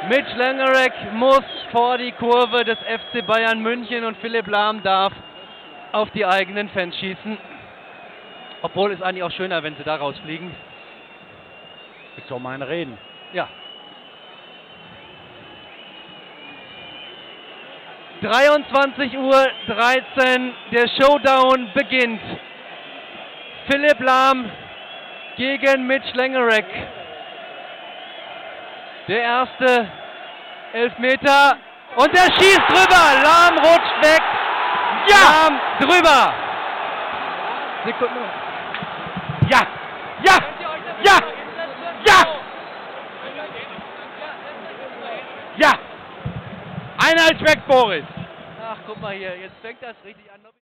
Mitch Langerek muss vor die Kurve des FC Bayern München und Philipp Lahm darf auf die eigenen Fans schießen. Obwohl es eigentlich auch schöner, wenn sie da rausfliegen. Ist doch meine Reden. Ja. 23:13 Uhr, der Showdown beginnt. Philipp Lahm gegen Mitch Langerek. Der erste Elfmeter und der schießt drüber. Lahm rutscht weg. Ja! Lahm drüber. Sekunde. Ja! Ja! Ja! Ja! Ja! Einheitsweg, Boris! Ach, guck mal hier, jetzt fängt das richtig an.